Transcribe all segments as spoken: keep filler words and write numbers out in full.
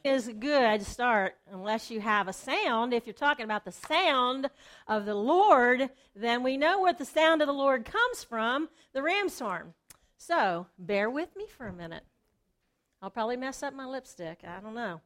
is a good start unless you have a sound. If you're talking about the sound of the Lord, then we know where the sound of the Lord comes from, the ram's horn. So, bear with me for a minute. I'll probably mess up my lipstick. I don't know.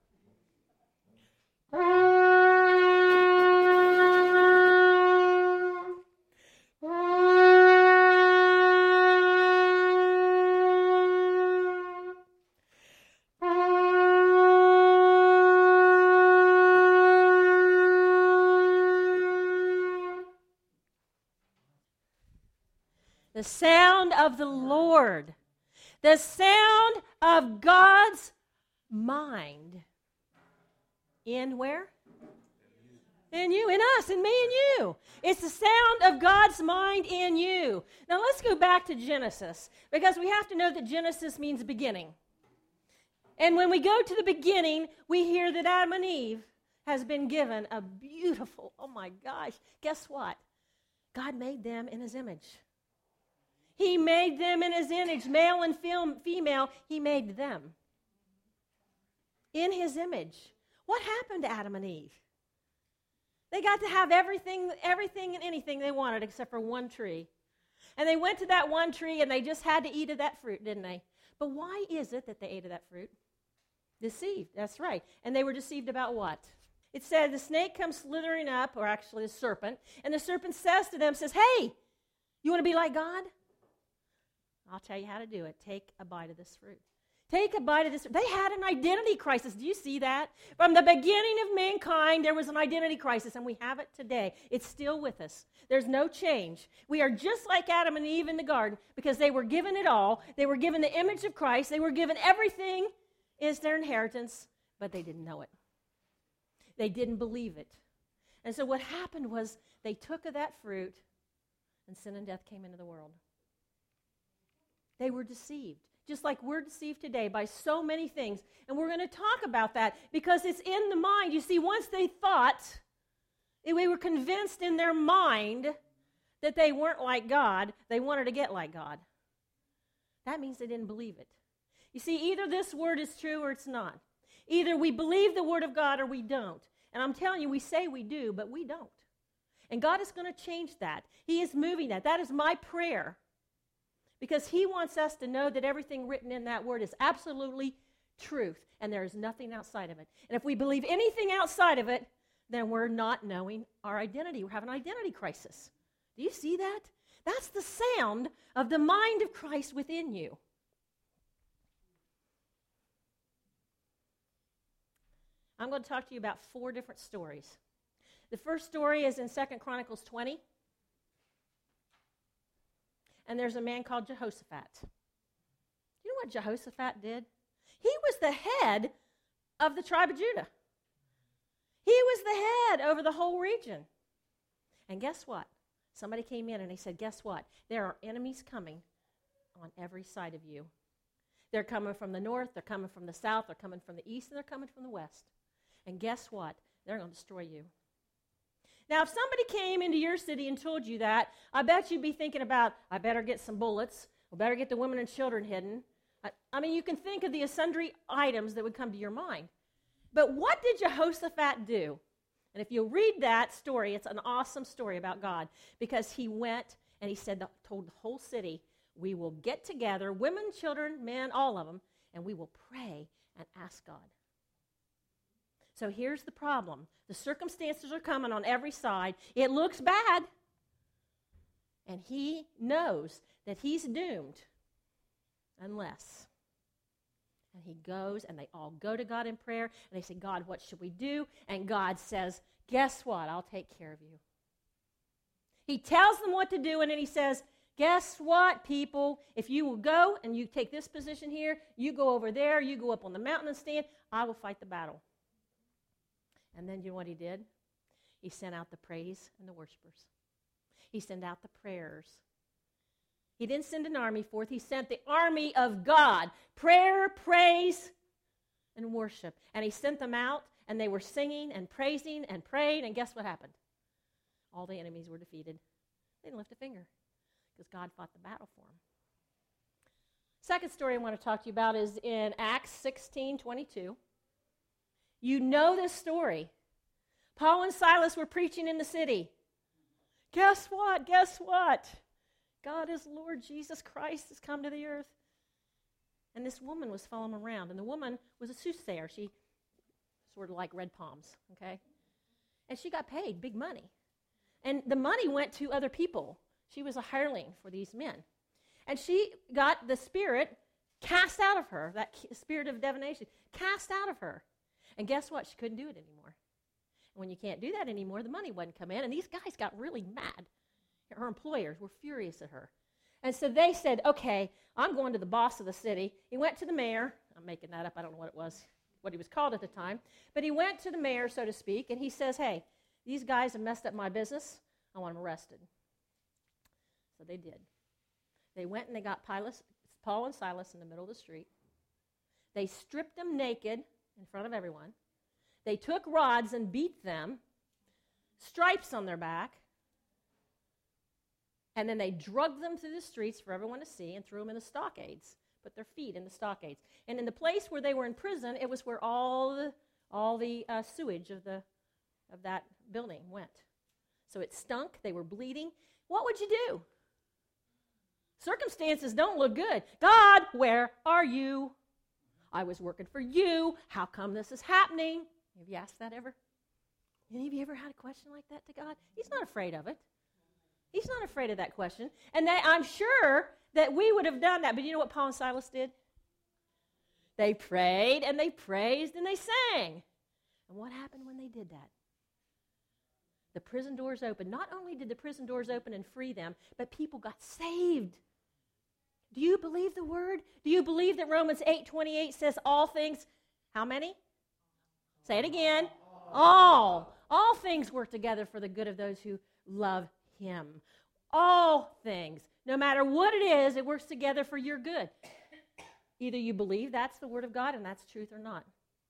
The sound of the Lord. The sound of God's mind. In where? In you, in us, in me and you. It's the sound of God's mind in you. Now let's go back to Genesis, because we have to know that Genesis means beginning. And when we go to the beginning, we hear that Adam and Eve has been given a beautiful, oh my gosh, guess what? God made them in his image. He made them in his image, male and female, he made them in his image. What happened to Adam and Eve? They got to have everything, everything and anything they wanted except for one tree. And they went to that one tree and they just had to eat of that fruit, didn't they? But why is it that they ate of that fruit? Deceived, that's right. And they were deceived about what? It said the snake comes slithering up, or actually the serpent, and the serpent says to them, says, hey, you want to be like God? I'll tell you how to do it. Take a bite of this fruit. Take a bite of this. They had an identity crisis. Do you see that? From the beginning of mankind, there was an identity crisis, and we have it today. It's still with us. There's no change. We are just like Adam and Eve in the garden because they were given it all. They were given the image of Christ. They were given everything is their inheritance, but they didn't know it. They didn't believe it. And so what happened was they took of that fruit, and sin and death came into the world. They were deceived, just like we're deceived today by so many things. And we're going to talk about that because it's in the mind. You see, once they thought, they were convinced in their mind that they weren't like God, they wanted to get like God. That means they didn't believe it. You see, either this word is true or it's not. Either we believe the word of God or we don't. And I'm telling you, we say we do, but we don't. And God is going to change that. He is moving that. That is my prayer. Because he wants us to know that everything written in that word is absolutely truth, and there is nothing outside of it. And if we believe anything outside of it, then we're not knowing our identity. We're having an identity crisis. Do you see that? That's the sound of the mind of Christ within you. I'm going to talk to you about four different stories. The first story is in Second Chronicles twenty. And there's a man called Jehoshaphat. You know what Jehoshaphat did? He was the head of the tribe of Judah. He was the head over the whole region. And guess what? Somebody came in and he said, guess what? There are enemies coming on every side of you. They're coming from the north, they're coming from the south, they're coming from the east, and they're coming from the west. And guess what? They're going to destroy you. Now, if somebody came into your city and told you that, I bet you'd be thinking about, I better get some bullets, I better get the women and children hidden. I, I mean, you can think of the sundry items that would come to your mind. But what did Jehoshaphat do? And if you read that story, it's an awesome story about God, because he went and he said, told the whole city, we will get together, women, children, men, all of them, and we will pray and ask God. So here's the problem. The circumstances are coming on every side. It looks bad. And he knows that he's doomed unless. And he goes, and they all go to God in prayer, and they say, God, what should we do? And God says, guess what? I'll take care of you. He tells them what to do, and then he says, guess what, people? If you will go and you take this position here, you go over there, you go up on the mountain and stand, I will fight the battle. And then you know what he did? He sent out the praise and the worshipers. He sent out the prayers. He didn't send an army forth. He sent the army of God. Prayer, praise, and worship. And he sent them out, and they were singing and praising and praying. And guess what happened? All the enemies were defeated. They didn't lift a finger because God fought the battle for them. Second story I want to talk to you about is in Acts sixteen twenty-two. You know this story. Paul and Silas were preaching in the city. Guess what? Guess what? God is Lord. Jesus Christ has come to the earth. And this woman was following him around. And the woman was a soothsayer. She sort of like red palms, okay? And she got paid big money. And the money went to other people. She was a hireling for these men. And she got the spirit cast out of her, that spirit of divination, cast out of her. And guess what? She couldn't do it anymore. And when you can't do that anymore, the money wouldn't come in. And these guys got really mad. Her employers were furious at her. And so they said, okay, I'm going to the boss of the city. He went to the mayor. I'm making that up. I don't know what it was, what he was called at the time. But he went to the mayor, so to speak, and he says, hey, these guys have messed up my business. I want them arrested. So they did. They went and they got Paul and Silas in the middle of the street. They stripped them naked in front of everyone. They took rods and beat them, stripes on their back, and then they drugged them through the streets for everyone to see and threw them in the stockades, put their feet in the stockades. And in the place where they were in prison, it was where all the all the uh, sewage of the of that building went. So it stunk. They were bleeding. What would you do? Circumstances don't look good. God, where are you? I was working for you. How come this is happening? Have you asked that ever? Any of you ever had a question like that to God? He's not afraid of it. He's not afraid of that question. And that, I'm sure that we would have done that. But you know what Paul and Silas did? They prayed and they praised and they sang. And what happened when they did that? The prison doors opened. Not only did the prison doors open and free them, but people got saved. Do you believe the word? Do you believe that Romans eight twenty-eight says all things, how many? Say it again. All. All things work together for the good of those who love him. All things. No matter what it is, it works together for your good. Either you believe that's the word of God and that's truth or not.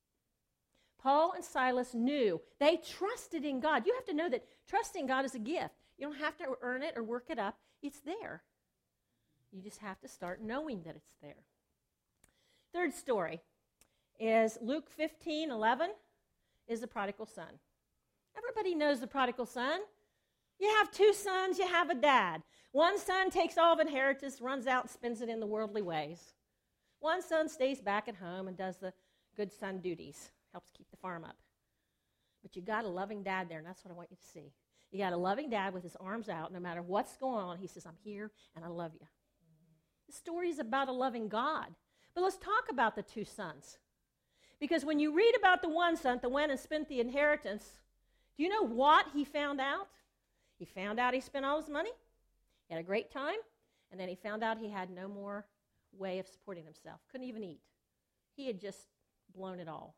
Paul and Silas knew. They trusted in God. You have to know that trusting God is a gift. You don't have to earn it or work it up. It's there. You just have to start knowing that it's there. Third story is Luke fifteen eleven is the prodigal son. Everybody knows the prodigal son. You have two sons, you have a dad. One son takes all of inheritance, runs out and spends it in the worldly ways. One son stays back at home and does the good son duties, helps keep the farm up. But you got a loving dad there, and that's what I want you to see. You got a loving dad with his arms out. No matter what's going on, he says, I'm here and I love you. The story is about a loving God. But let's talk about the two sons. Because when you read about the one son that went and spent the inheritance, do you know what he found out? He found out he spent all his money, he had a great time, and then he found out he had no more way of supporting himself. Couldn't even eat. He had just blown it all.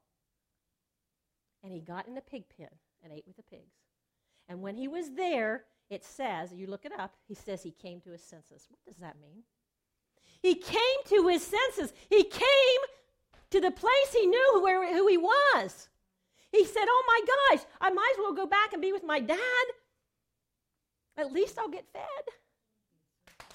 And he got in the pig pen and ate with the pigs. And when he was there, it says, you look it up, he says he came to his senses. What does that mean? He came to his senses. He came to the place he knew where, who he was. He said, oh my gosh, I might as well go back and be with my dad. At least I'll get fed.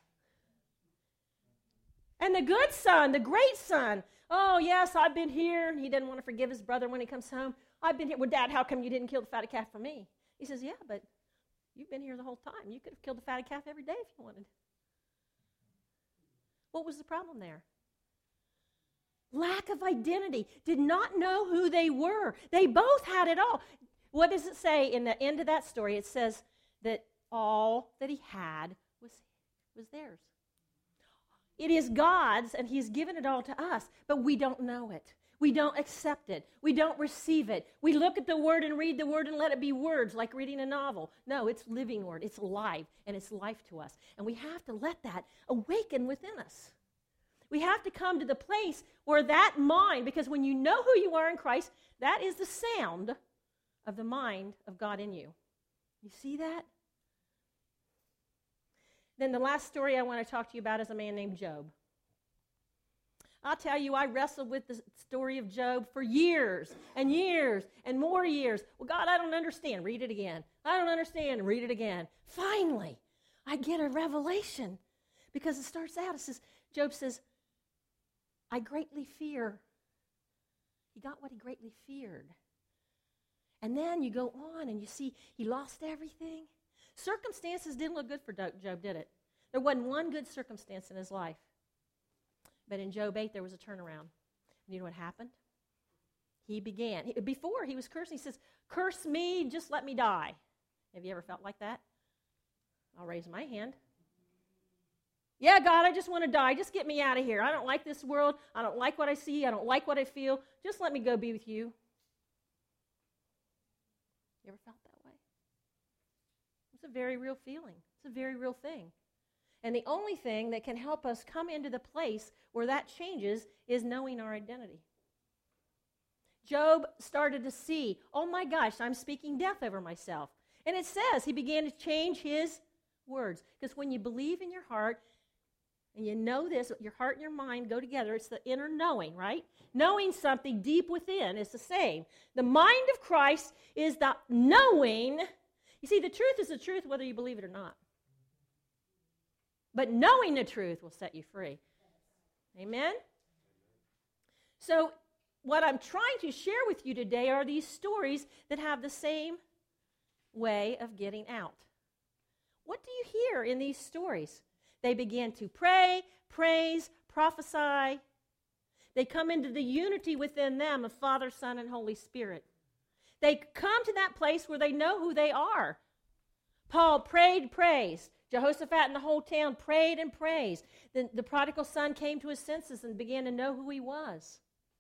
And the good son, the great son, oh yes, I've been here. He didn't want to forgive his brother when he comes home. I've been here. Well, Dad, how come you didn't kill the fatted calf for me? He says, yeah, but you've been here the whole time. You could have killed the fatted calf every day if you wanted. What was the problem there? Lack of identity. Did not know who they were. They both had it all. What does it say in the end of that story? It says that all that he had was, was theirs. It is God's, and he's given it all to us, but we don't know it. We don't accept it. We don't receive it. We look at the word and read the word and let it be words, like reading a novel. No, it's living word. It's life, and it's life to us. And we have to let that awaken within us. We have to come to the place where that mind, because when you know who you are in Christ, that is the sound of the mind of God in you. You see that? Then the last story I want to talk to you about is a man named Job. I'll tell you, I wrestled with the story of Job for years and years and more years. Well, God, I don't understand. Read it again. I don't understand. Read it again. Finally, I get a revelation because it starts out, it says, Job says, I greatly fear. he got what he greatly feared. And then you go on and you see he lost everything. Circumstances didn't look good for Job, did it? There wasn't one good circumstance in his life. But in Job eight, there was a turnaround. And you know what happened? He began. Before, he was cursing. He says, curse me, just let me die. Have you ever felt like that? I'll raise my hand. Yeah, God, I just want to die. Just get me out of here. I don't like this world. I don't like what I see. I don't like what I feel. Just let me go be with you. You ever felt that way? It's a very real feeling. It's a very real thing. And the only thing that can help us come into the place where that changes is knowing our identity. Job started to see, oh my gosh, I'm speaking death over myself. And it says he began to change his words. Because when you believe in your heart, and you know this, your heart and your mind go together, it's the inner knowing, right? Knowing something deep within is the same. The mind of Christ is the knowing. You see, the truth is the truth whether you believe it or not. But knowing the truth will set you free. Amen? So, what I'm trying to share with you today are these stories that have the same way of getting out. What do you hear in these stories? They begin to pray, praise, prophesy. They come into the unity within them of Father, Son, and Holy Spirit. They come to that place where they know who they are. Paul prayed, praised. Jehoshaphat and the whole town prayed and praised. The, the prodigal son came to his senses and began to know who he was.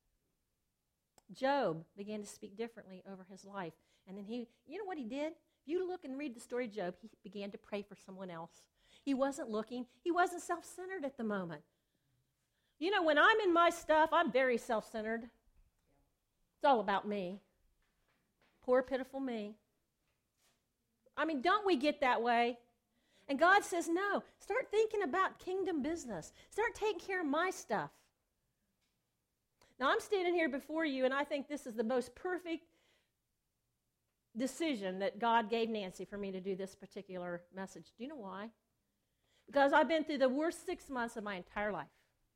Job began to speak differently over his life. And then he, you know what he did? If you look and read the story of Job, he began to pray for someone else. He wasn't looking. He wasn't self-centered at the moment. You know, when I'm in my stuff, I'm very self-centered. It's all about me. Poor, pitiful me. I mean, don't we get that way? And God says, no, start thinking about kingdom business. Start taking care of my stuff. Now, I'm standing here before you, and I think this is the most perfect decision that God gave Nancy for me to do this particular message. Do you know why? Because I've been through the worst six months of my entire life.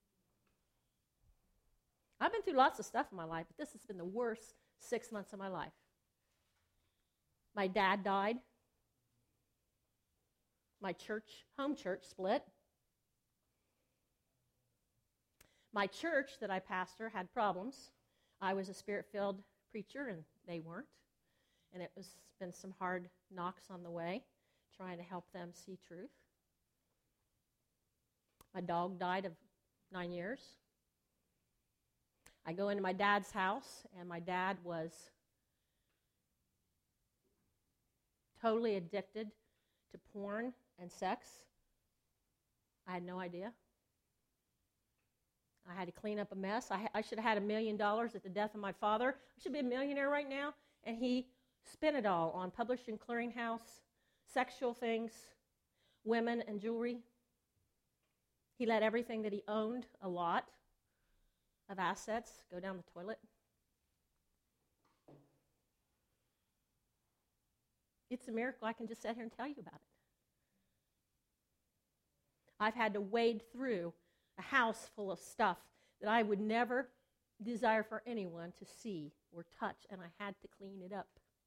I've been through lots of stuff in my life, but this has been the worst six months of my life. My dad died. My church, home church, split. My church that I pastor had problems. I was a spirit-filled preacher, and they weren't. And it was been some hard knocks on the way, trying to help them see truth. My dog died of nine years. I go into my dad's house, and my dad was totally addicted to porn and sex. I had no idea. I had to clean up a mess. I, ha- I should have had a million dollars at the death of my father. I should be a millionaire right now. And he spent it all on publishing clearinghouse, sexual things, women, and jewelry. He let everything that he owned, a lot of assets, go down the toilet. It's a miracle I can just sit here and tell you about it. I've had to wade through a house full of stuff that I would never desire for anyone to see or touch, and I had to clean it up.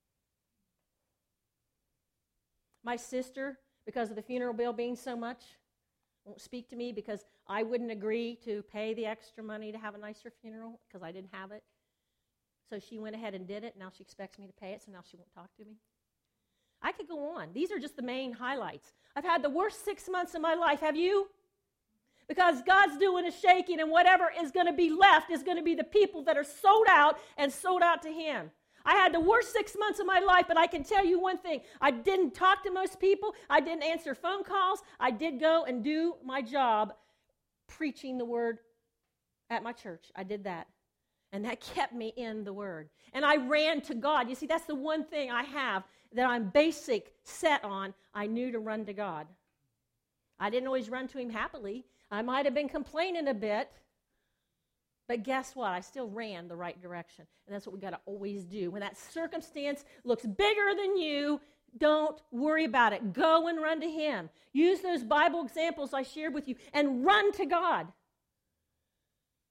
My sister, because of the funeral bill being so much, won't speak to me because I wouldn't agree to pay the extra money to have a nicer funeral because I didn't have it. So she went ahead and did it. Now she expects me to pay it, so now she won't talk to me. I could go on. These are just the main highlights. I've had the worst six months of my life. Have you? Because God's doing a shaking, and whatever is going to be left is going to be the people that are sold out and sold out to Him. I had the worst six months of my life, but I can tell you one thing. I didn't talk to most people. I didn't answer phone calls. I did go and do my job preaching the word at my church. I did that. And that kept me in the word. And I ran to God. You see, that's the one thing I have that I'm basic set on. I knew to run to God. I didn't always run to Him happily. I might have been complaining a bit. But guess what? I still ran the right direction. And that's what we got to always do. When that circumstance looks bigger than you, don't worry about it. Go and run to Him. Use those Bible examples I shared with you and run to God.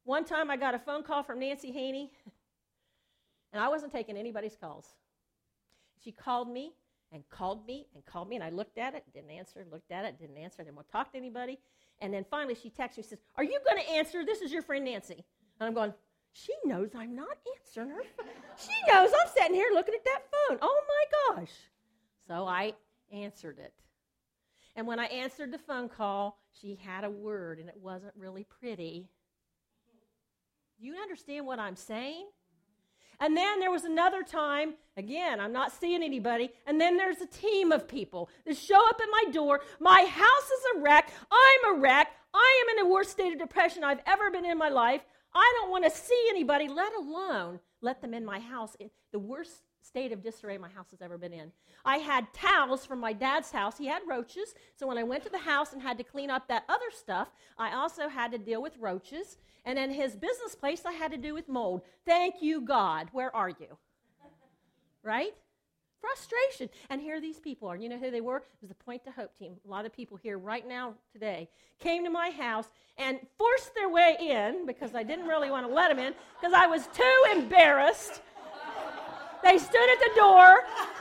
One time I got a phone call from Nancy Haney, and I wasn't taking anybody's calls. She called me and called me and called me, and I looked at it, didn't answer, looked at it, didn't answer, didn't want to talk to anybody. And then finally she texted me, says, are you going to answer? This is your friend Nancy. And I'm going, she knows I'm not answering her phone. She knows I'm sitting here looking at that phone. Oh, my gosh. So I answered it. And when I answered the phone call, she had a word, and it wasn't really pretty. Do you understand what I'm saying? And then there was another time, again, I'm not seeing anybody, and then there's a team of people that show up at my door. My house is a wreck. I'm a wreck. I am in the worst state of depression I've ever been in my life. I don't want to see anybody, let alone let them in my house. In the worst state of disarray my house has ever been in. I had towels from my dad's house. He had roaches, so when I went to the house and had to clean up that other stuff, I also had to deal with roaches. And in his business place, I had to do with mold. Thank you, God. Where are you? Right? Frustration. And here these people are. You know who they were? It was the Point to Hope team. A lot of people here right now today came to my house and forced their way in because I didn't really want to let them in because I was too embarrassed. They stood at the door.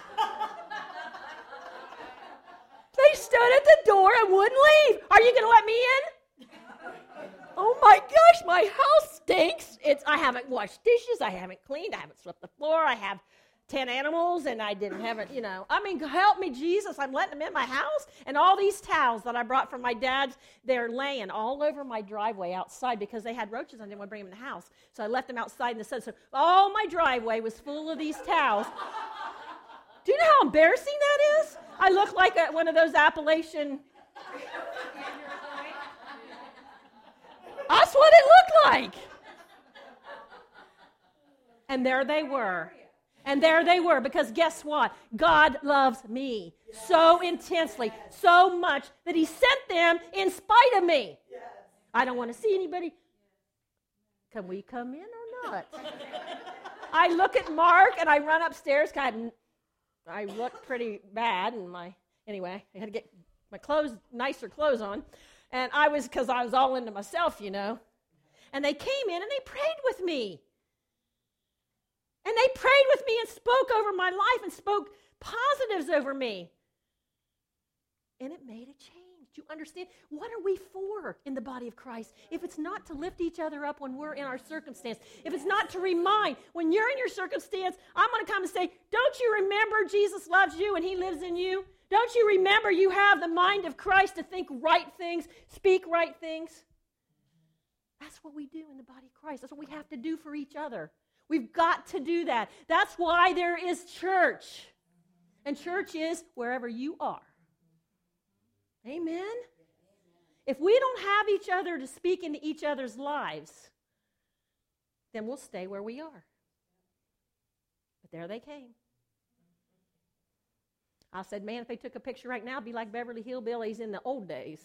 They stood at the door and wouldn't leave. Are you going to let me in? Oh my gosh, my house stinks. It's I haven't washed dishes. I haven't cleaned. I haven't swept the floor. I have ten animals, and I didn't have it, you know. I mean, help me, Jesus. I'm letting them in my house. And all these towels that I brought from my dad's, they're laying all over my driveway outside because they had roaches. I didn't want to bring them in the house. So I left them outside in the sun. So all my driveway was full of these towels. Do you know how embarrassing that is? I look like a, one of those Appalachian... That's what it looked like. And there they were. And there they were, because guess what? God loves me so intensely, so much, that he sent them in spite of me. Yes. I don't want to see anybody. Can we come in or not? I look at Mark, and I run upstairs. God, I look pretty bad, and my, anyway, I had to get my clothes, nicer clothes on. And I was, because I was all into myself, you know. And they came in and they prayed with me. And they prayed with me and spoke over my life and spoke positives over me. And it made a change. Do you understand? What are we for in the body of Christ? If it's not to lift each other up when we're in our circumstance, if it's not to remind, when you're in your circumstance, I'm going to come and say, don't you remember Jesus loves you and he lives in you? Don't you remember you have the mind of Christ to think right things, speak right things? That's what we do in the body of Christ. That's what we have to do for each other. We've got to do that. That's why there is church. And church is wherever you are. Amen? If we don't have each other to speak into each other's lives, then we'll stay where we are. But there they came. I said, man, if they took a picture right now, it'd be like Beverly Hillbillies in the old days.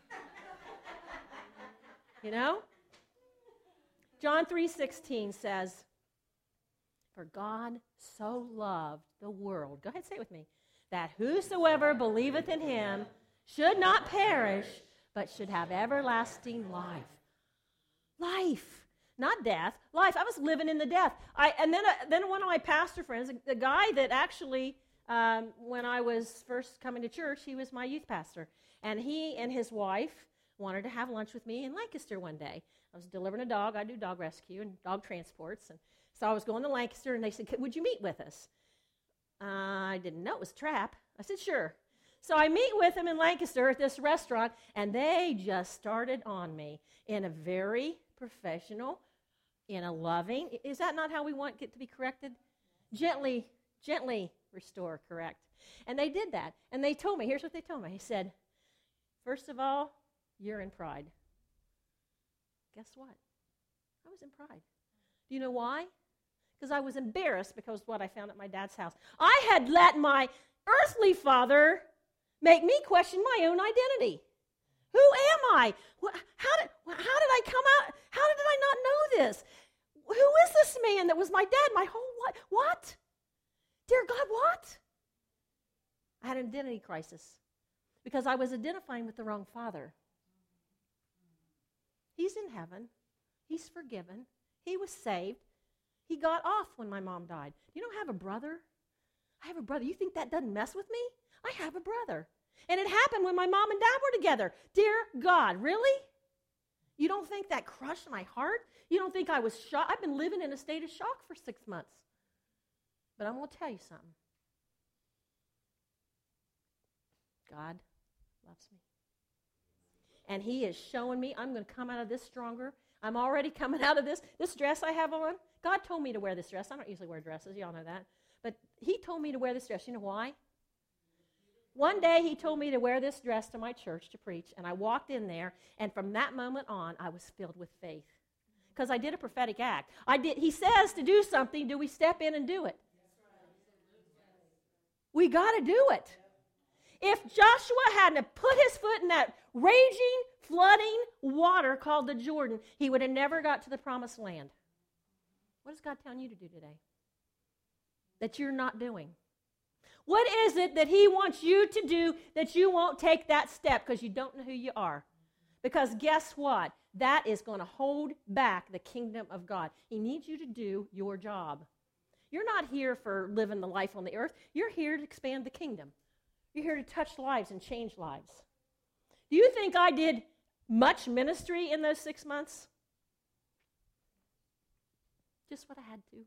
You know? John three sixteen says, for God so loved the world. Go ahead, say it with me. That whosoever believeth in him should not perish, but should have everlasting life. Life. Not death. Life. I was living in the death. I, and then, uh, then one of my pastor friends, the guy that actually... Um, when I was first coming to church, he was my youth pastor. And he and his wife wanted to have lunch with me in Lancaster one day. I was delivering a dog. I do dog rescue and dog transports. And so I was going to Lancaster, and they said, would you meet with us? Uh, I didn't know it was a trap. I said, sure. So I meet with them in Lancaster at this restaurant, and they just started on me in a very professional, in a loving, is that not how we want it to be corrected? Gently, gently restore, correct. And they did that. And they told me, here's what they told me. He said, first of all, you're in pride. Guess what? I was in pride. Do you know why? Because I was embarrassed because of what I found at my dad's house. I had let my earthly father make me question my own identity. Who am I? How did, how did I come out? How did I not know this? Who is this man that was my dad my whole life? What? Dear God, what? I had an identity crisis because I was identifying with the wrong father. He's in heaven. He's forgiven. He was saved. He got off when my mom died. You don't have a brother? I have a brother. You think that doesn't mess with me? I have a brother. And it happened when my mom and dad were together. Dear God, really? You don't think that crushed my heart? You don't think I was shocked? I've been living in a state of shock for six months. But I'm going to tell you something. God loves me. And he is showing me I'm going to come out of this stronger. I'm already coming out of this. This dress I have on, God told me to wear this dress. I don't usually wear dresses. Y'all know that. But he told me to wear this dress. You know why? One day he told me to wear this dress to my church to preach, and I walked in there, and from that moment on, I was filled with faith. Because I did a prophetic act. I did. He says to do something. Do we step in and do it? We got to do it. If Joshua hadn't put his foot in that raging, flooding water called the Jordan, he would have never got to the promised land. What is God telling you to do today that you're not doing? What is it that he wants you to do that you won't take that step because you don't know who you are? Because guess what? That is going to hold back the kingdom of God. He needs you to do your job. You're not here for living the life on the earth. You're here to expand the kingdom. You're here to touch lives and change lives. Do you think I did much ministry in those six months? Just what I had to.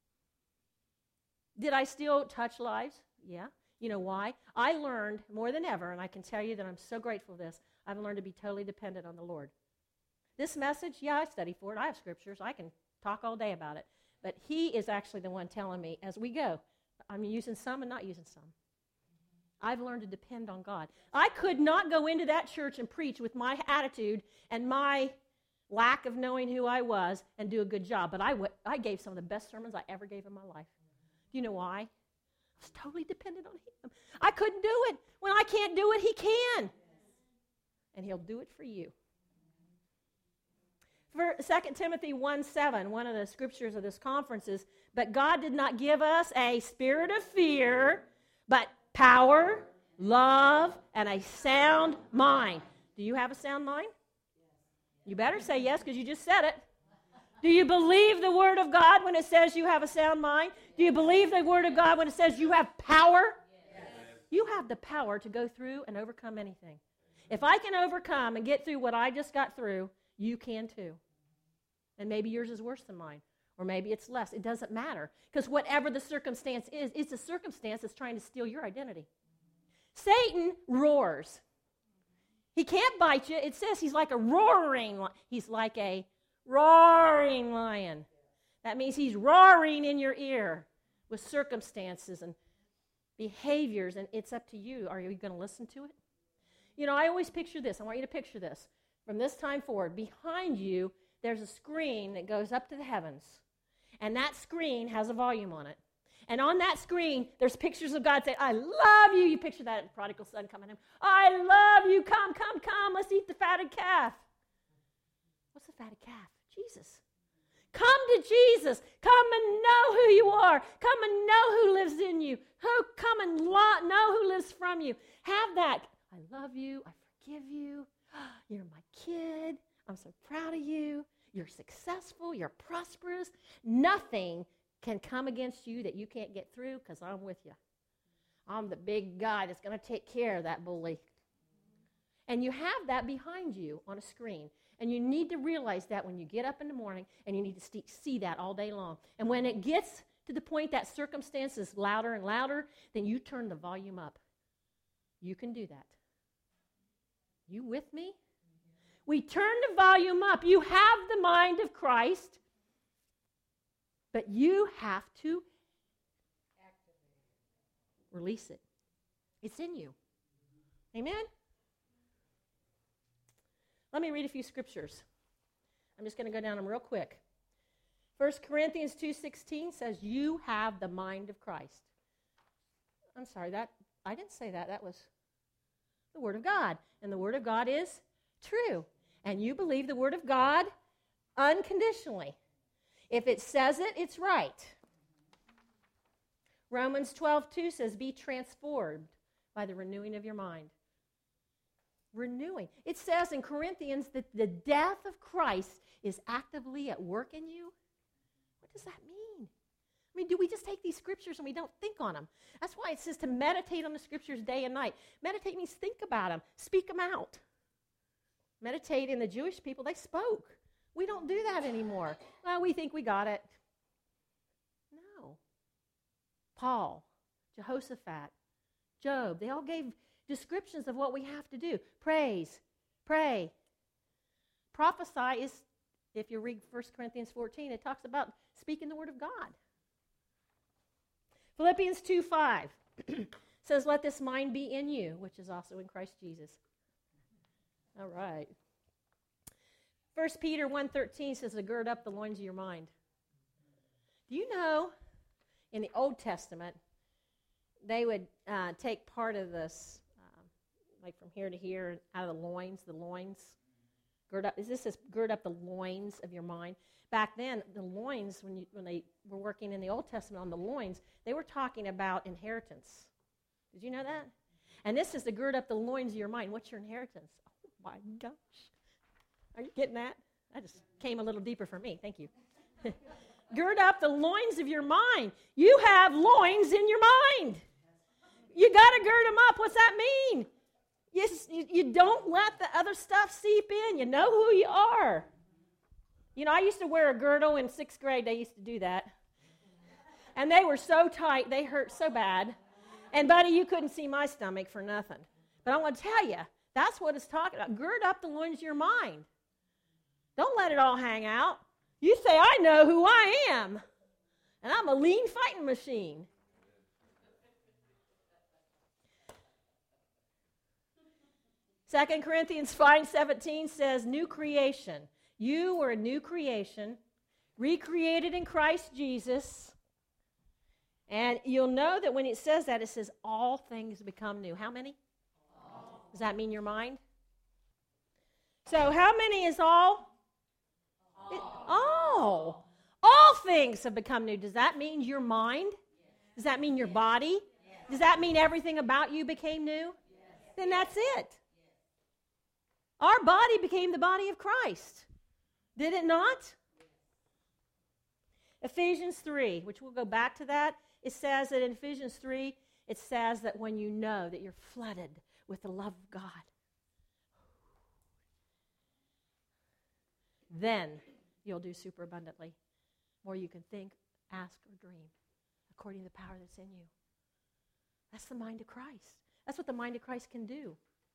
Did I still touch lives? Yeah. You know why? I learned more than ever, and I can tell you that I'm so grateful for this, I've learned to be totally dependent on the Lord. This message, yeah, I study for it. I have scriptures. I can talk all day about it. But he is actually the one telling me as we go. I'm using some and not using some. I've learned to depend on God. I could not go into that church and preach with my attitude and my lack of knowing who I was and do a good job. But I, w- I gave some of the best sermons I ever gave in my life. Do you know why? I was totally dependent on him. I couldn't do it. When I can't do it, he can. And he'll do it for you. For Second Timothy one seven, one of the scriptures of this conference is, but God did not give us a spirit of fear, but power, love, and a sound mind. Do you have a sound mind? You better say yes, because you just said it. Do you believe the Word of God when it says you have a sound mind? Do you believe the Word of God when it says you have power? Yes. You have the power to go through and overcome anything. If I can overcome and get through what I just got through, you can too. And maybe yours is worse than mine, or maybe it's less. It doesn't matter, because whatever the circumstance is, it's a circumstance that's trying to steal your identity. Satan roars. He can't bite you. It says he's like a roaring lion. He's like a roaring lion. That means he's roaring in your ear with circumstances and behaviors, and it's up to you. Are you going to listen to it? You know, I always picture this. I want you to picture this. From this time forward, behind you, there's a screen that goes up to the heavens, and that screen has a volume on it. And on that screen, there's pictures of God saying, I love you. You picture that prodigal son coming in. I love you. Come, come, come. Let's eat the fatted calf. What's the fatted calf? Jesus. Come to Jesus. Come and know who you are. Come and know who lives in you. Who Come and lo- know who lives from you. Have that. I love you. I forgive you. You're my kid. I'm so proud of you. You're successful. You're prosperous. Nothing can come against you that you can't get through because I'm with you. I'm the big guy that's going to take care of that bully. And you have that behind you on a screen. And you need to realize that when you get up in the morning, and you need to st- see that all day long. And when it gets to the point that circumstance is louder and louder, then you turn the volume up. You can do that. You with me? We turn the volume up. You have the mind of Christ, but you have to release it. It's in you. Amen? Let me read a few scriptures. I'm just going to go down them real quick. First Corinthians two sixteen says, you have the mind of Christ. I'm sorry, that I didn't say that. That was the Word of God. And the Word of God is true. And you believe the Word of God unconditionally. If it says it, it's right. Romans twelve two says, be transformed by the renewing of your mind. Renewing. It says in Corinthians that the death of Christ is actively at work in you. What does that mean? I mean, do we just take these scriptures and we don't think on them? That's why it says to meditate on the scriptures day and night. Meditate means think about them, speak them out. Meditate in the Jewish people, they spoke. We don't do that anymore. Well, we think we got it. No. Paul, Jehoshaphat, Job, they all gave descriptions of what we have to do. Praise, pray. Prophesy is, if you read First Corinthians fourteen, it talks about speaking the word of God. Philippians two five says, let this mind be in you, which is also in Christ Jesus. All right. First Peter one thirteen says to gird up the loins of your mind. Do you know, in the Old Testament, they would uh, take part of this, uh, like from here to here, out of the loins, the loins. Gird up. Is this says gird up the loins of your mind? Back then, the loins, when you, when they were working in the Old Testament on the loins, they were talking about inheritance. Did you know that? And this is to gird up the loins of your mind. What's your inheritance? Oh my gosh. Are you getting that? That just came a little deeper for me. Thank you. Gird up the loins of your mind. You have loins in your mind. You got to gird them up. What's that mean? You, you, you don't let the other stuff seep in. You know who you are. You know, I used to wear a girdle in sixth grade. They used to do that. And they were so tight, they hurt so bad. And, buddy, you couldn't see my stomach for nothing. But I want to tell you, that's what it's talking about. Gird up the loins of your mind. Don't let it all hang out. You say, I know who I am. And I'm a lean fighting machine. Second Corinthians five seventeen says, new creation. You were a new creation, recreated in Christ Jesus. And you'll know that when it says that, it says all things become new. How many? All. Does that mean your mind? So how many is all? All. It, all. All things have become new. Does that mean your mind? Yes. Does that mean your body? Yes. Does that mean everything about you became new? Yes. Then that's it. Yes. Our body became the body of Christ. Did it not? Yes. Ephesians three, which we'll go back to that, it says that in Ephesians three, it says that when you know that you're flooded with the love of God, then you'll do super abundantly, more you can think, ask, or dream, according to the power that's in you. That's the mind of Christ. That's what the mind of Christ can do.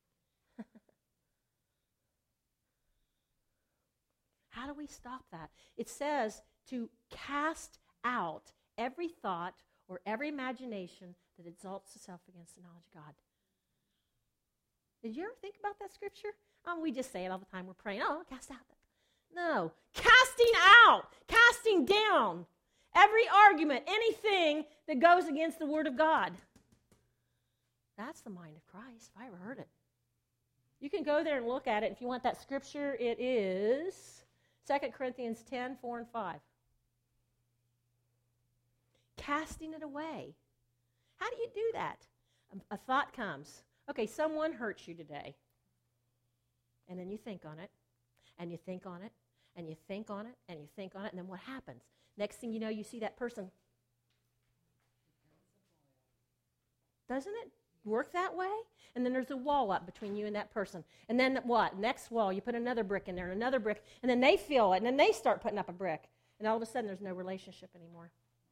How do we stop that? It says to cast out every thought or every imagination that exalts itself against the knowledge of God. Did you ever think about that scripture? Oh, we just say it all the time. We're praying, oh, cast out that. No. Casting out, casting down every argument, anything that goes against the Word of God. That's the mind of Christ, if I ever heard it. You can go there and look at it. If you want that scripture, it is Second Corinthians ten, four and five. Casting it away. How do you do that? A, a thought comes. Okay, someone hurts you today. And then you think on it, and you think on it, and you think on it, and you think on it, and then what happens? Next thing you know, you see that person. Doesn't it work that way? And then there's a wall up between you and that person. And then what? Next wall, you put another brick in there, and another brick, and then they feel it, and then they start putting up a brick. And all of a sudden, there's no relationship anymore.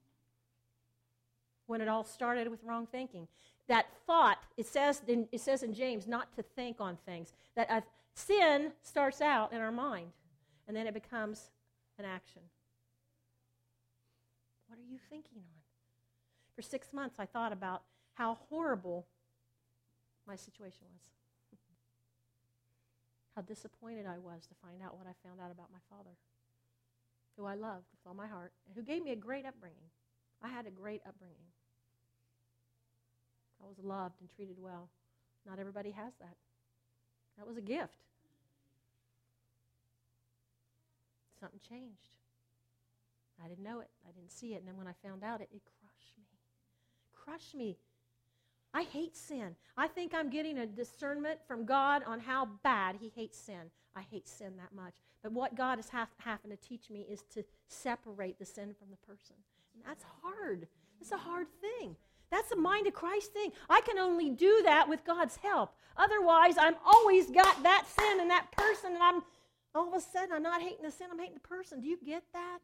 When it all started with wrong thinking. That thought, it says in, it says in James, not to think on things. That uh, sin starts out in our mind, and then it becomes an action. What are you thinking on? For six months, I thought about how horrible my situation was. How disappointed I was to find out what I found out about my father, who I loved with all my heart, and who gave me a great upbringing. I had a great upbringing. I was loved and treated well. Not everybody has that. That was a gift. Something changed. I didn't know it. I didn't see it. And then when I found out it, it crushed me. Crushed me. I hate sin. I think I'm getting a discernment from God on how bad he hates sin. I hate sin that much. But what God is ha- having to teach me is to separate the sin from the person. And that's hard. It's a hard thing. That's the mind of Christ thing. I can only do that with God's help. Otherwise, I'm always got that sin and that person, and I'm all of a sudden I'm not hating the sin, I'm hating the person. Do you get that?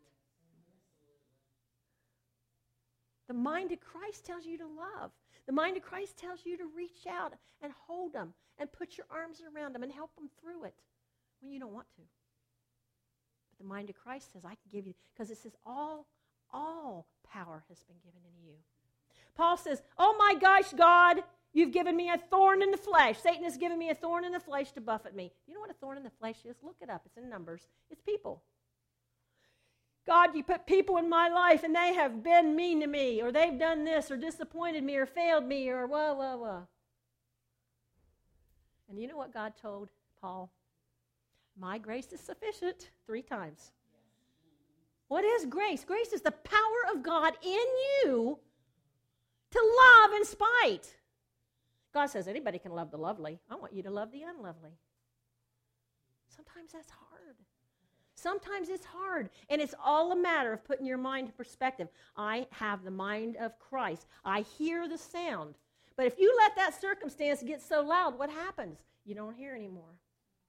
The mind of Christ tells you to love. The mind of Christ tells you to reach out and hold them and put your arms around them and help them through it when you don't want to. But the mind of Christ says, I can give you, because it says all, all power has been given in you. Paul says, oh my gosh, God, you've given me a thorn in the flesh. Satan has given me a thorn in the flesh to buffet me. You know what a thorn in the flesh is? Look it up. It's in Numbers. It's people. God, you put people in my life and they have been mean to me, or they've done this, or disappointed me, or failed me, or whoa, whoa, whoa. And you know what God told Paul? My grace is sufficient, three times. What is grace? Grace is the power of God in you to love in spite. God says anybody can love the lovely. I want you to love the unlovely. Sometimes that's hard. Sometimes it's hard, and it's all a matter of putting your mind in perspective. I have the mind of Christ. I hear the sound. But if you let that circumstance get so loud, what happens? You don't hear anymore.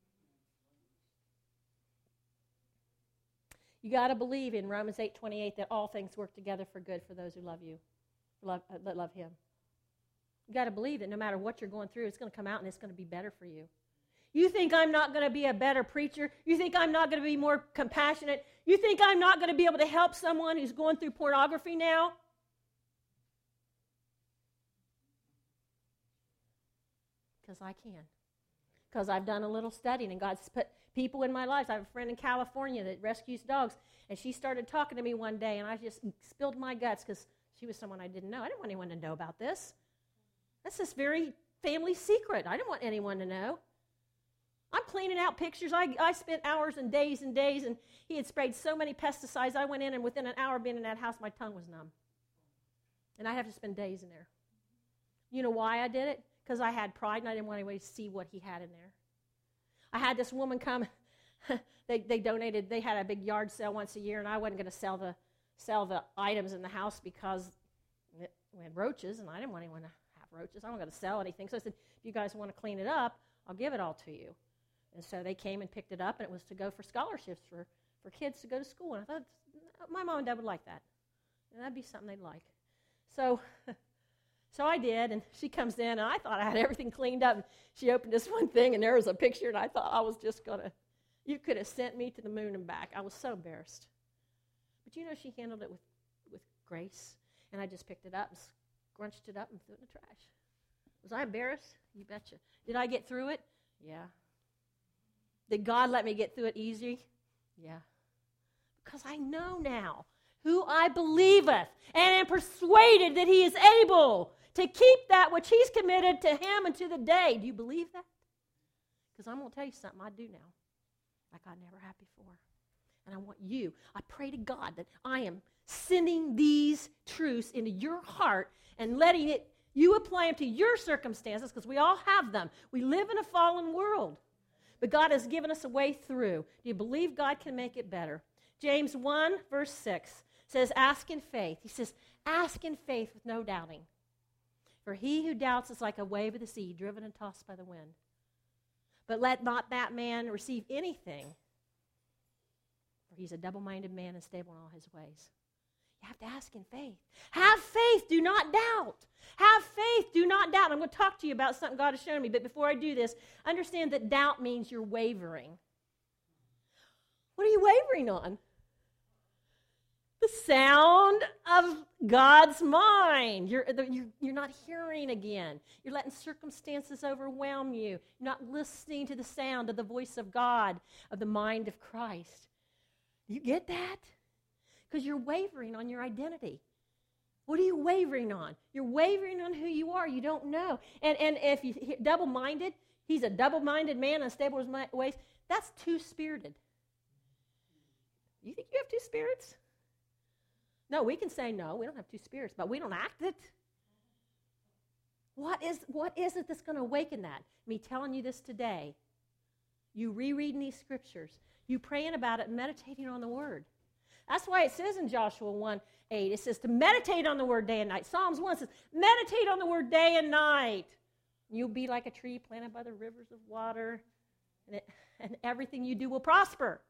You got to believe in Romans eight twenty-eight that all things work together for good for those who love you, love, uh, that love him. You got to believe that no matter what you're going through, it's going to come out and it's going to be better for you. You think I'm not going to be a better preacher? You think I'm not going to be more compassionate? You think I'm not going to be able to help someone who's going through pornography now? Because I can. Because I've done a little studying, and God's put people in my life. I have a friend in California that rescues dogs, and she started talking to me one day, and I just spilled my guts because she was someone I didn't know. I didn't want anyone to know about this. That's this very family secret. I didn't want anyone to know. I'm cleaning out pictures. I, I spent hours and days and days, and he had sprayed so many pesticides. I went in, and within an hour of being in that house, my tongue was numb. And I have to spend days in there. You know why I did it? Because I had pride, and I didn't want anybody to see what he had in there. I had this woman come. they, they donated. They had a big yard sale once a year, and I wasn't going to sell the sell the items in the house because it, we had roaches, and I didn't want anyone to have roaches. I wasn't going to sell anything. So I said, if you guys want to clean it up, I'll give it all to you. And so they came and picked it up, and it was to go for scholarships for, for kids to go to school. And I thought, my mom and dad would like that. And that'd be something they'd like. So so I did, and she comes in, and I thought I had everything cleaned up. And she opened this one thing, and there was a picture, and I thought I was just going to, you could have sent me to the moon and back. I was so embarrassed. But you know, she handled it with, with grace. And I just picked it up and scrunched it up and threw it in the trash. Was I embarrassed? You betcha. Did I get through it? Yeah. Did God let me get through it easy? Yeah. Because I know now who I believeth, and am persuaded that he is able to keep that which he's committed to him unto the day. Do you believe that? Because I'm going to tell you something I do now, like I never have before. And I want you, I pray to God that I am sending these truths into your heart and letting it, you apply them to your circumstances, because we all have them. We live in a fallen world. But God has given us a way through. Do you believe God can make it better? James one, verse six says, ask in faith. He says, ask in faith with no doubting. For he who doubts is like a wave of the sea, driven and tossed by the wind. But let not that man receive anything, for he's a double-minded man, unstable in all his ways. You have to ask in faith. Have faith, do not doubt. Have faith, do not doubt. I'm going to talk to you about something God has shown me, but before I do this, understand that doubt means you're wavering. What are you wavering on? The sound of God's mind. You're, you're, you're not hearing again. You're letting circumstances overwhelm you. You're not listening to the sound of the voice of God, of the mind of Christ. You get that? Because you're wavering on your identity. What are you wavering on? You're wavering on who you are. You don't know. And and if you double-minded, he's a double-minded man, unstable in his ways. That's two-spirited. You think you have two spirits? No, we can say no. We don't have two spirits, but we don't act it. What is, what is it that's going to awaken that? Me telling you this today. You rereading these scriptures. You praying about it and meditating on the Word. That's why it says in Joshua one eight, it says to meditate on the Word day and night. Psalms one says, meditate on the Word day and night. You'll be like a tree planted by the rivers of water, and, it, and everything you do will prosper.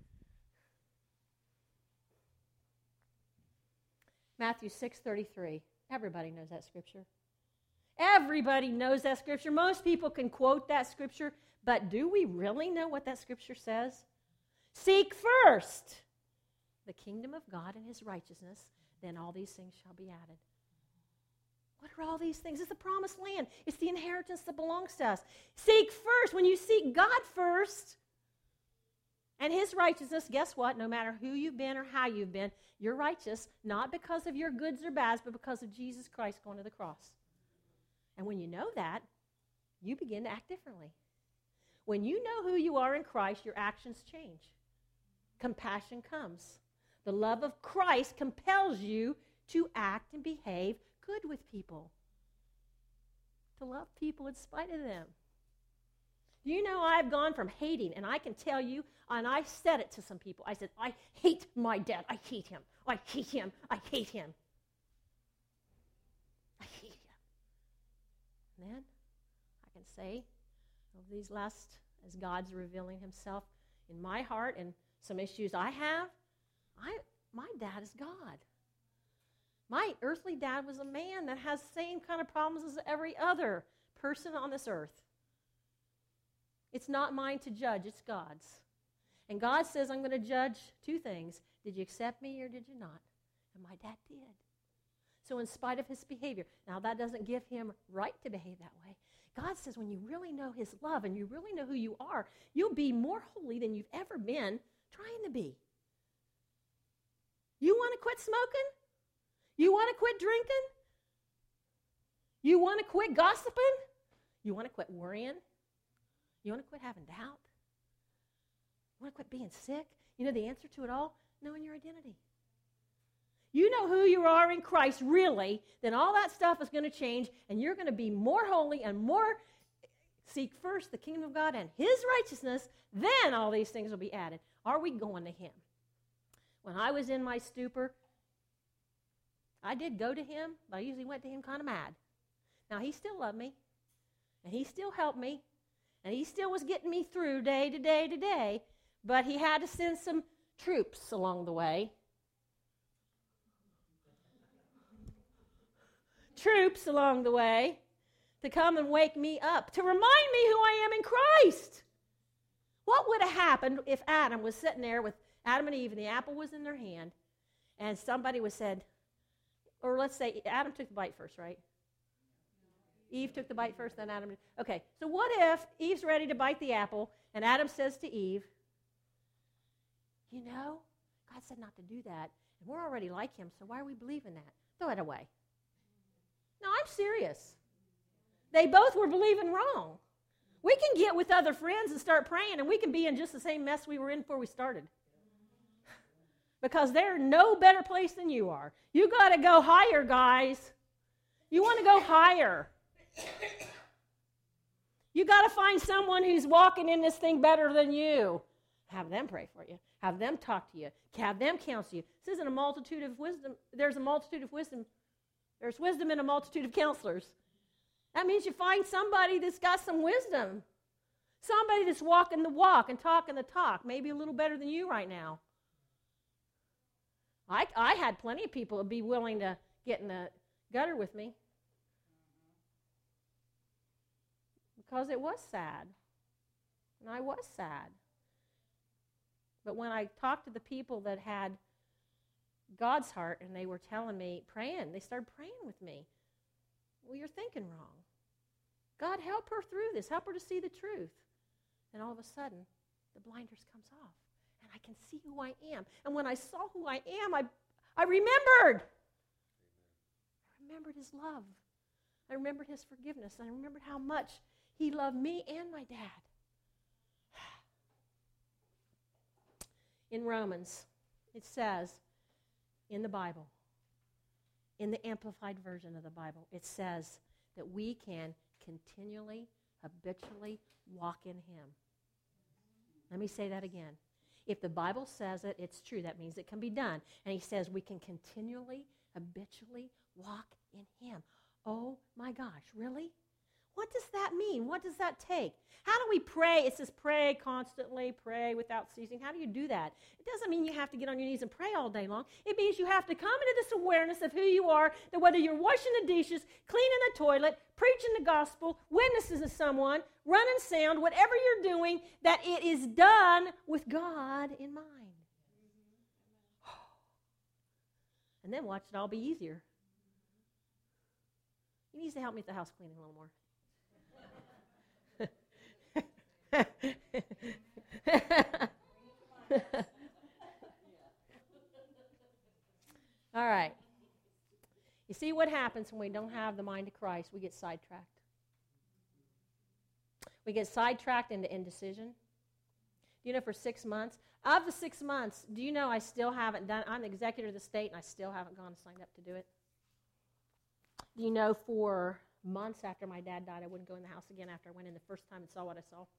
Matthew six thirty-three. Everybody knows that scripture. Everybody knows that scripture. Most people can quote that scripture, but do we really know what that scripture says? Seek first the kingdom of God and his righteousness, then all these things shall be added. What are all these things? It's the promised land. It's the inheritance that belongs to us. Seek first. When you seek God first and his righteousness, guess what? No matter who you've been or how you've been, you're righteous, not because of your goods or bads, but because of Jesus Christ going to the cross. And when you know that, you begin to act differently. When you know who you are in Christ, your actions change. Compassion comes. The love of Christ compels you to act and behave good with people, to love people in spite of them. Do you know I've gone from hating, and I can tell you, and I said it to some people, I said, I hate my dad. I hate him. I hate him. I hate him. I hate him. And then I can say, over these last, as God's revealing himself in my heart and some issues I have, I my dad is God. My earthly dad was a man that has the same kind of problems as every other person on this earth. It's not mine to judge, it's God's. And God says, I'm going to judge two things. Did you accept me or did you not? And my dad did. So in spite of his behavior, now that doesn't give him right to behave that way. God says when you really know his love and you really know who you are, you'll be more holy than you've ever been trying to be. You want to quit smoking? You want to quit drinking? You want to quit gossiping? You want to quit worrying? You want to quit having doubt? You want to quit being sick? You know the answer to it all? Knowing your identity. You know who you are in Christ, really, then all that stuff is going to change, and you're going to be more holy and more seek first the kingdom of God and his righteousness, then all these things will be added. Are we going to him? When I was in my stupor, I did go to him, but I usually went to him kind of mad. Now, he still loved me, and he still helped me, and he still was getting me through day to day to day, but he had to send some troops along the way. Troops along the way to come and wake me up, to remind me who I am in Christ. What would have happened if Adam was sitting there with Adam and Eve and the apple was in their hand and somebody was said, or let's say Adam took the bite first, right? Eve took the bite first, then Adam did. Okay, so what if Eve's ready to bite the apple and Adam says to Eve, you know, God said not to do that, and we're already like him, so why are we believing that? Throw it away. No, I'm serious. They both were believing wrong. We can get with other friends and start praying, and we can be in just the same mess we were in before we started. Because they're no better place than you are. You got to go higher, guys. You want to go higher. You got to find someone who's walking in this thing better than you. Have them pray for you. Have them talk to you. Have them counsel you. This isn't a multitude of wisdom. There's a multitude of wisdom. There's wisdom in a multitude of counselors. That means you find somebody that's got some wisdom. Somebody that's walking the walk and talking the talk, maybe a little better than you right now. I, I had plenty of people who would be willing to get in the gutter with me. Because it was sad. And I was sad. But when I talked to the people that had God's heart and they were telling me, praying, they started praying with me. Well, you're thinking wrong. God, help her through this. Help her to see the truth. And all of a sudden, the blinders comes off. And I can see who I am. And when I saw who I am, I, I remembered. I remembered his love. I remembered his forgiveness. I remembered how much he loved me and my dad. In Romans, it says, in the Bible, in the Amplified version of the Bible, it says that we can continually, habitually walk in him. Let me say that again. If the Bible says it, it's true. That means it can be done. And he says we can continually, habitually walk in him. Oh my gosh, really? What does that mean? What does that take? How do we pray? It says pray constantly, pray without ceasing. How do you do that? It doesn't mean you have to get on your knees and pray all day long. It means you have to come into this awareness of who you are, that whether you're washing the dishes, cleaning the toilet, preaching the gospel, witnessing to someone, running sound, whatever you're doing, that it is done with God in mind. And then watch it all be easier. He needs to help me with the house cleaning a little more. All right. You see what happens when we don't have the mind of Christ? We get sidetracked. We get sidetracked into indecision. Do you know for six months? Of the six months, do you know I still haven't done, I'm the executor of the state and I still haven't gone and signed up to do it? Do you know for months after my dad died, I wouldn't go in the house again after I went in the first time and saw what I saw?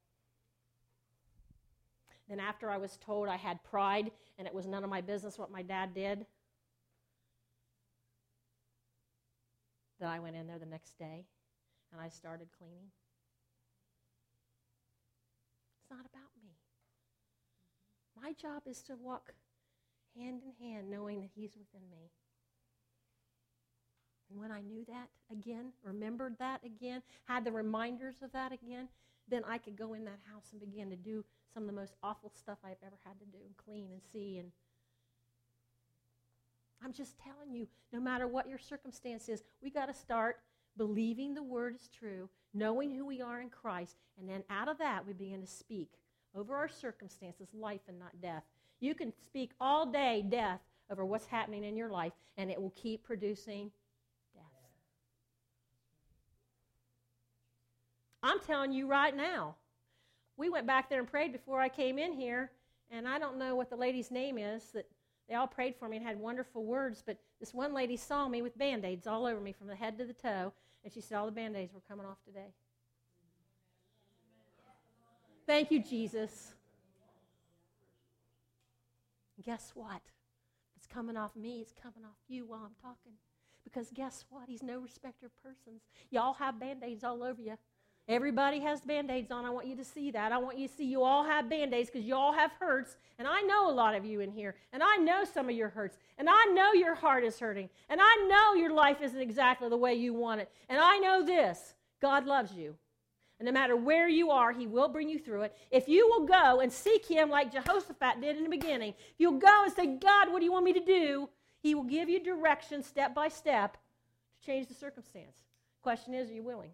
Then after I was told I had pride and it was none of my business what my dad did, that I went in there the next day and I started cleaning. It's not about me. My job is to walk hand in hand knowing that he's within me. And when I knew that again, remembered that again, had the reminders of that again, then I could go in that house and begin to do some of the most awful stuff I've ever had to do, and clean and see. And I'm just telling you, no matter what your circumstance is, we got to start believing the word is true, knowing who we are in Christ, and then out of that we begin to speak over our circumstances, life and not death. You can speak all day death over what's happening in your life, and it will keep producing death. I'm telling you right now, we went back there and prayed before I came in here, and I don't know what the lady's name is, that they all prayed for me and had wonderful words, but this one lady saw me with Band-Aids all over me from the head to the toe, and she said all the Band-Aids were coming off today. Thank you, Jesus. And guess what? It's coming off me. It's coming off you while I'm talking. Because guess what? He's no respecter of persons. Y'all have Band-Aids all over you. Everybody has Band-Aids on. I want you to see that. I want you to see you all have Band-Aids because you all have hurts. And I know a lot of you in here. And I know some of your hurts. And I know your heart is hurting. And I know your life isn't exactly the way you want it. And I know this. God loves you. And no matter where you are, he will bring you through it. If you will go and seek him like Jehoshaphat did in the beginning, if you'll go and say, God, what do you want me to do? He will give you direction step by step to change the circumstance. Question is, are you willing?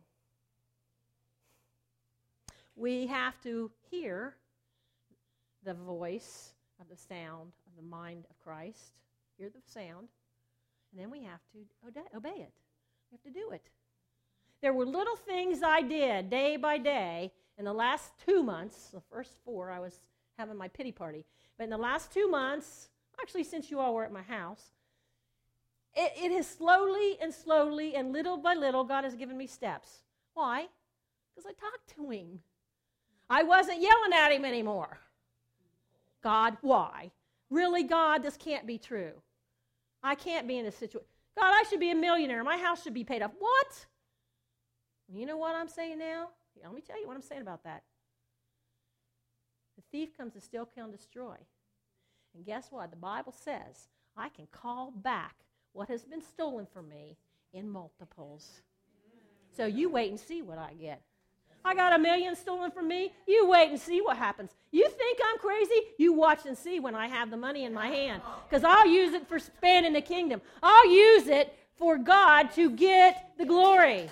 We have to hear the voice of the sound of the mind of Christ, hear the sound, and then we have to obey it. We have to do it. There were little things I did day by day in the last two months. The first four, I was having my pity party. But in the last two months, actually since you all were at my house, it, it has slowly and slowly and little by little, God has given me steps. Why? Because I talked to him. I wasn't yelling at him anymore. God, why? Really, God, this can't be true. I can't be in this situation. God, I should be a millionaire. My house should be paid off. What? You know what I'm saying now? Let me tell you what I'm saying about that. The thief comes to steal, kill, and destroy. And guess what? The Bible says I can call back what has been stolen from me in multiples. So you wait and see what I get. I got a million stolen from me. You wait and see what happens. You think I'm crazy? You watch and see when I have the money in my hand. Because I'll use it for expanding the kingdom. I'll use it for God to get the glory.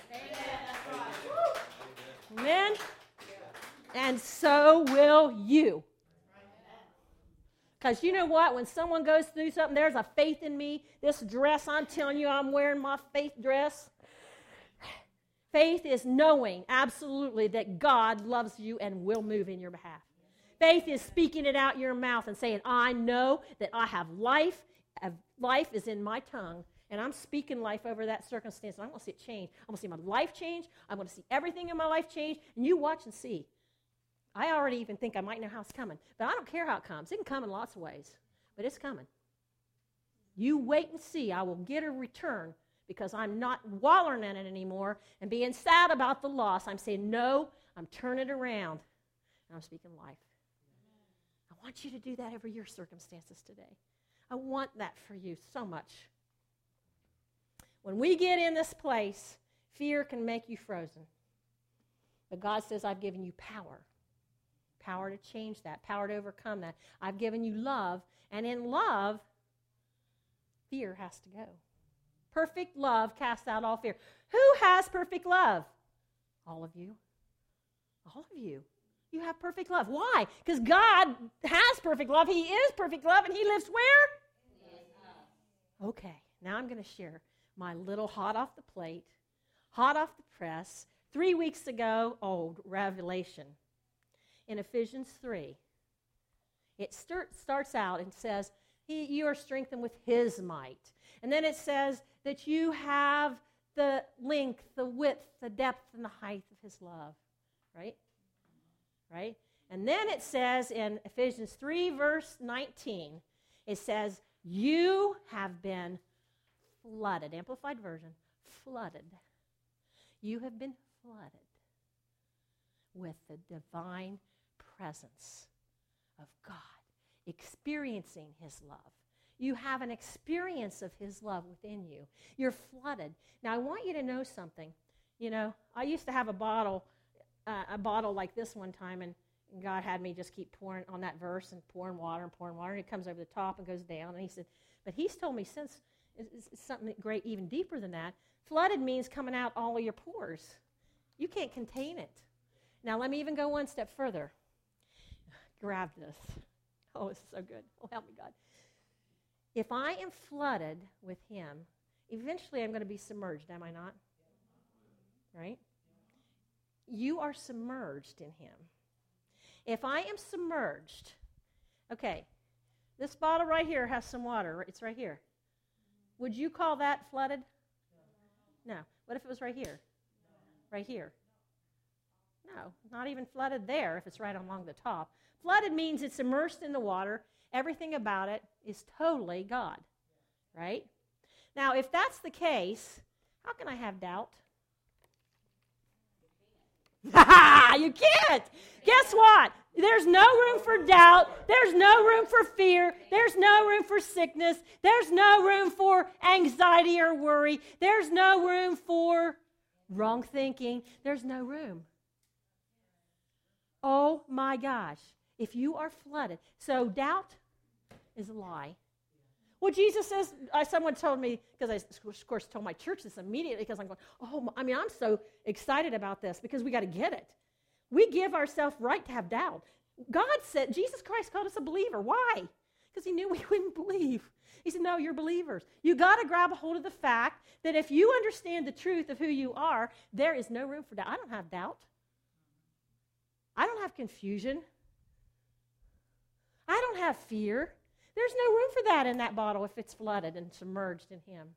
Amen? And so will you. Because you know what? When someone goes through something, there's a faith in me. This dress, I'm telling you, I'm wearing my faith dress. Faith is knowing absolutely that God loves you and will move in your behalf. Faith is speaking it out your mouth and saying, I know that I have life. Life is in my tongue. And and I'm speaking life over that circumstance, and I'm going to see it change. I'm going to see my life change. I'm going to see everything in my life change, and you watch and see. I already even think I might know how it's coming, but I don't care how it comes. It can come in lots of ways, but it's coming. You wait and see. I will get a return because I'm not wallowing in it anymore and being sad about the loss. I'm saying, no, I'm turning it around, and I'm speaking life. I want you to do that over your circumstances today. I want that for you so much. When we get in this place, fear can make you frozen. But God says, I've given you power. Power to change that, power to overcome that. I've given you love, and in love, fear has to go. Perfect love casts out all fear. Who has perfect love? All of you. All of you. You have perfect love. Why? Because God has perfect love. He is perfect love, and he lives where? Okay, now I'm going to share my little hot off the plate, hot off the press, three weeks ago old revelation. In Ephesians three, it start, starts out and says, he, you are strengthened with his might. And then it says that you have the length, the width, the depth, and the height of his love. Right? Right? And then it says in Ephesians three, verse nineteen, it says, you have been flooded. Amplified version, flooded. You have been flooded with the divine presence of God, experiencing his love. You have an experience of his love within you. You're flooded. Now, I want you to know something. You know, I used to have a bottle, uh, a bottle like this one time, and, and God had me just keep pouring on that verse and pouring water and pouring water, and it comes over the top and goes down. And he said, but he's told me since it's, it's something great, even deeper than that. Flooded means coming out all of your pores. You can't contain it. Now, let me even go one step further. Grab this. Oh, this is so good. Oh, help me, God. If I am flooded with him, eventually I'm going to be submerged, am I not? Right? You are submerged in him. If I am submerged, okay, this bottle right here has some water. It's right here. Would you call that flooded? No. What if it was right here? Right here? No, not even flooded there if it's right along the top. Flooded means it's immersed in the water. Everything about it is totally God, right? Now, if that's the case, how can I have doubt? You can't. Guess what? There's no room for doubt. There's no room for fear. There's no room for sickness. There's no room for anxiety or worry. There's no room for wrong thinking. There's no room. Oh my gosh. If you are flooded. So doubt is a lie. Well, Jesus says, uh, someone told me, because I, of course, told my church this immediately, because I'm going, oh, I mean, I'm so excited about this, because we got to get it. We give ourselves right to have doubt. God said, Jesus Christ called us a believer. Why? Because he knew we wouldn't believe. He said, no, you're believers. You got to grab a hold of the fact that if you understand the truth of who you are, there is no room for doubt. I don't have doubt. I don't have confusion. I don't have fear. There's no room for that in that bottle if it's flooded and submerged in him.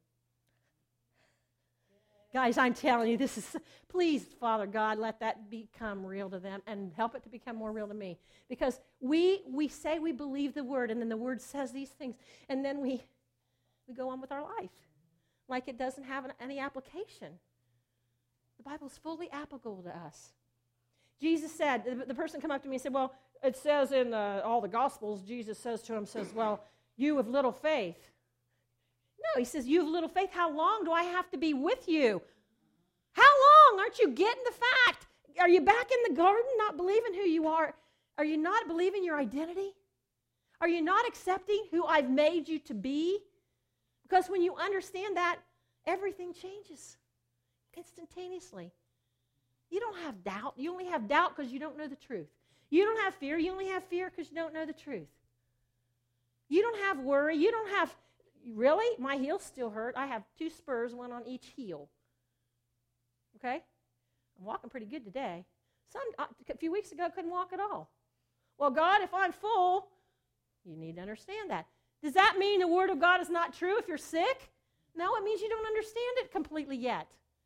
Guys, I'm telling you, this is, please, Father God, let that become real to them and help it to become more real to me. Because we we say we believe the word, and then the word says these things, and then we we go on with our life like it doesn't have an, any application. The Bible's fully applicable to us. Jesus said, the, the person come up to me and said, well, it says in uh, all the Gospels, Jesus says to him, says, well, you of little faith. No, he says, you of little faith, how long do I have to be with you? How long? Aren't you getting the fact? Are you back in the garden not believing who you are? Are you not believing your identity? Are you not accepting who I've made you to be? Because when you understand that, everything changes instantaneously. You don't have doubt. You only have doubt because you don't know the truth. You don't have fear. You only have fear because you don't know the truth. You don't have worry. You don't have, really? My heels still hurt. I have two spurs, one on each heel. Okay? I'm walking pretty good today. Some, a few weeks ago, I couldn't walk at all. Well, God, if I'm full, you need to understand that. Does that mean the Word of God is not true if you're sick? No, it means you don't understand it completely yet.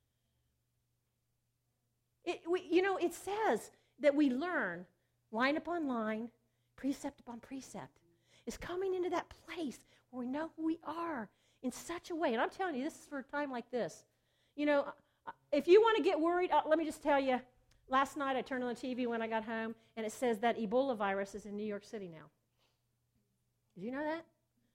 It, we, you know, it says that we learn line upon line, precept upon precept. It's coming into that place where we know who we are in such a way. And I'm telling you, this is for a time like this. You know, if you want to get worried, uh, let me just tell you, last night I turned on the T V when I got home, and it says that Ebola virus is in New York City now. Did you know that?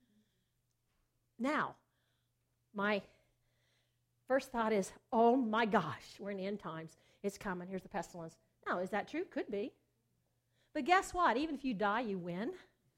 Now, my first thought is, oh my gosh, we're in the end times. It's coming. Here's the pestilence. Now, is that true? Could be. But guess what? Even if you die, you win.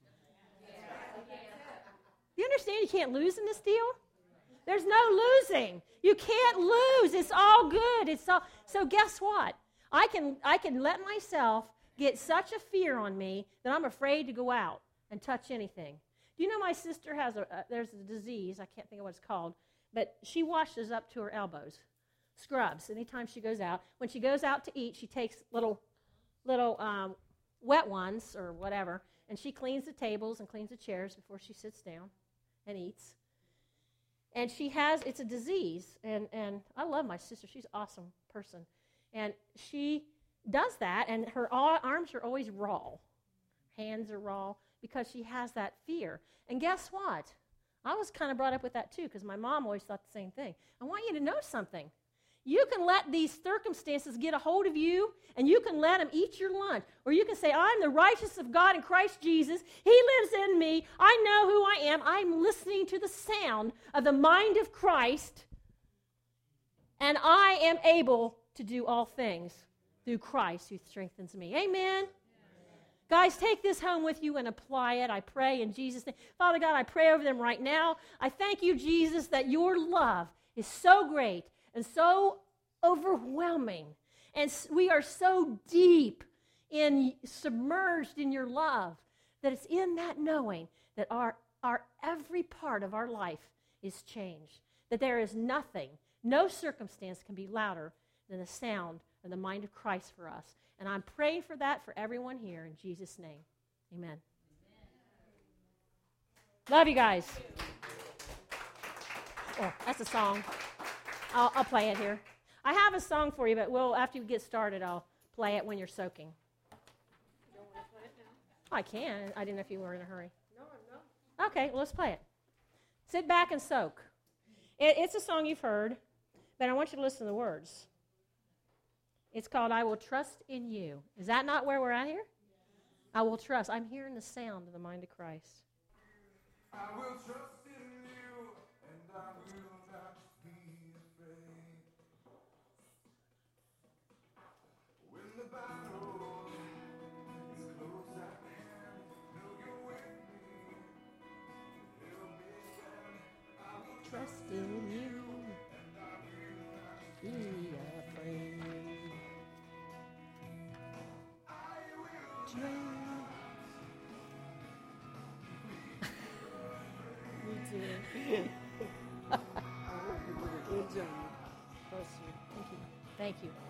You understand you can't lose in this deal? There's no losing. You can't lose. It's all good. It's all. So guess what? I can I can let myself get such a fear on me that I'm afraid to go out and touch anything. Do you know my sister has a, uh, there's a disease, I can't think of what it's called, but she washes up to her elbows, scrubs, anytime she goes out. When she goes out to eat, she takes little, little um, wet ones or whatever, and she cleans the tables and cleans the chairs before she sits down and eats. And she has, it's a disease, and, and I love my sister. She's an awesome person. And she does that, and her arms are always raw. Hands are raw because she has that fear. And guess what? I was kind of brought up with that too because my mom always thought the same thing. I want you to know something. You can let these circumstances get a hold of you, and you can let them eat your lunch. Or you can say, I'm the righteousness of God in Christ Jesus. He lives in me. I know who I am. I'm listening to the sound of the mind of Christ, and I am able to do all things through Christ who strengthens me. Amen? Guys, take this home with you and apply it. I pray in Jesus' name. Father God, I pray over them right now. I thank you, Jesus, that your love is so great and so overwhelming. And we are so deep in, submerged in your love, that it's in that knowing that our, our every part of our life is changed. That there is nothing, no circumstance can be louder than the sound of the mind of Christ for us. And I'm praying for that for everyone here in Jesus' name. Amen. Amen. Love you guys. Oh, that's a song. I'll, I'll play it here. I have a song for you, but we'll after you get started, I'll play it when you're soaking. You don't want to play it now? I can. I didn't know if you were in a hurry. No, I'm not. Okay, well, let's play it. Sit back and soak. It, it's a song you've heard, but I want you to listen to the words. It's called I Will Trust in You. Is that not where we're at here? Yeah. I will trust. I'm hearing the sound of the mind of Christ. I will trust in you, and I will not be afraid. When the battle is close at hand, know you're with me. Help me stand. I will Trust in you, and I will not be afraid. Me too. Good job. Thank you. Thank you.